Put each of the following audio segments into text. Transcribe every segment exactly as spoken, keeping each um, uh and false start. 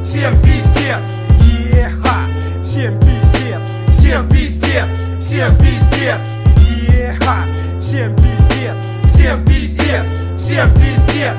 всем пиздец. Еха, всем пиздец, всем пиздец, всем пиздец. Еха, всем пиздец, всем пиздец, всем пиздец.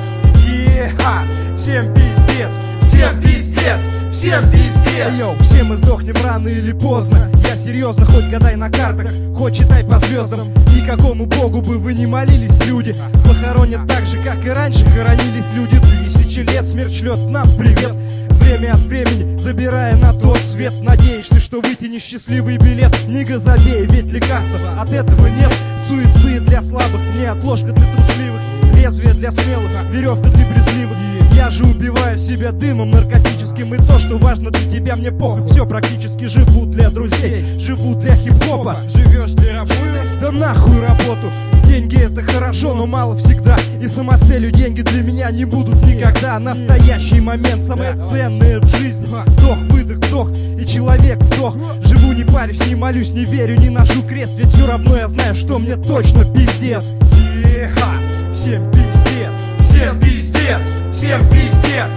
Еха, всем пиздец, всем пиздец, всем пиздец. Йоу, все мы сдохнем рано или поздно. Я серьезно, хоть гадай на картах, хоть читай по звездам. Никакому богу бы вы не молились, люди. Похоронят так же, как и раньше хоронились люди. Тысячи лет смерть шлет нам привет. Время от времени забирая на тот свет. Надеешься, что вытянешь счастливый билет. Не газобей, ведь лекарства от этого нет. Суицид для слабых, не отложка для трусливых. Лезвие для смелых, веревка для брезгливых. Я же убиваю себя дымом наркотическим. И то, что важно для тебя, мне похуй. Все практически живу для друзей, живу для хип-хопа. Живешь для работы? Да нахуй работу. Деньги это хорошо, но мало всегда. И самоцелью деньги для меня не будут никогда. Настоящий момент, самое ценное в жизни. Вдох, выдох, вдох, и человек сдох. Живу, не парюсь, не молюсь, не верю, не ношу крест. Ведь все равно я знаю, что мне точно пиздец. Еха, всем пиздец, всем пиздец, всем пиздец.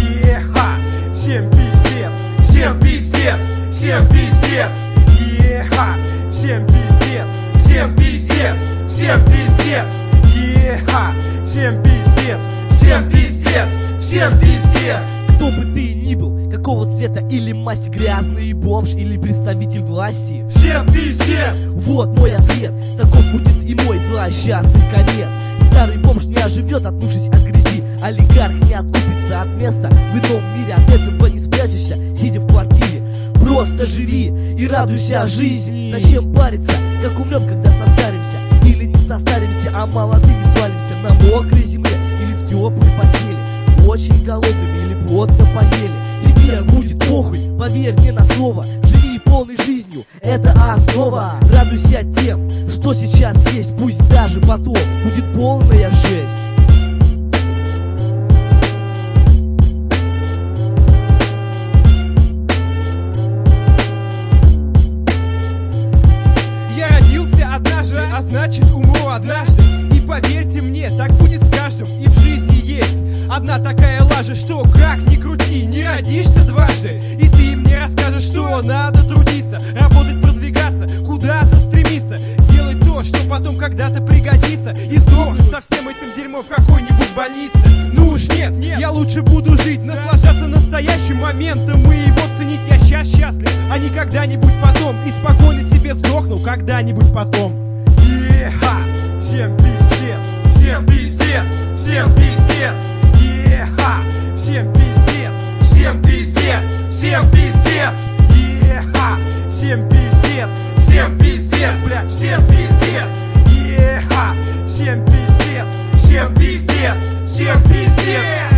Еха, всем пиздец, всем пиздец, всем пиздец. Еха, всем пиздец, всем пиздец, всем пиздец. Еха, всем пиздец, всем пиздец, всем пиздец. Кто бы ты ни был, какого цвета или масти, грязный бомж или представитель власти, всем пиздец. Вот мой ответ, таков будет и мой злосчастный конец. Старый бомж не оживет, отмывшись от грязи. Олигарх не откупится от места в ином мире. От этого не спрячешься, сидя в квартире. Просто живи и радуйся жизни. Зачем париться, как умрем, когда состаримся? Или не состаримся, а молодыми свалимся на мокрой земле или в теплой постели. Очень голодными или плотно поели. Тебе будет похуй, поверь мне на слово. Живи полной жизнью, это основа. Радуйся тем, что сейчас есть. Пусть даже потом будет полная жесть. Я родился однажды, а значит умру однажды. И поверьте мне, так будет с каждым. И в жизни есть одна такая лажа, что как ни крути, не родишься дважды. И ты мне расскажешь, что надо трудиться, работать, продвигаться, куда-то стремиться, делать то, что потом когда-то пригодится. И сдохнуть со всем этим дерьмом в какой-нибудь больнице. Ну уж нет, нет, я лучше буду жить, наслаждаться настоящим моментом и его ценить. Я сейчас счастлив, а не когда-нибудь потом. И спокойно себе сдохну когда-нибудь потом. Еха, всем пиздец, всем пиздец, всем пиздец. Еха, всем пиздец, всем пиздец, всем пиздец. Еха, всем пиздец, всем пиздец, блядь, всем пиздец. Еха, всем пиздец, всем пиздец, всем пиздец.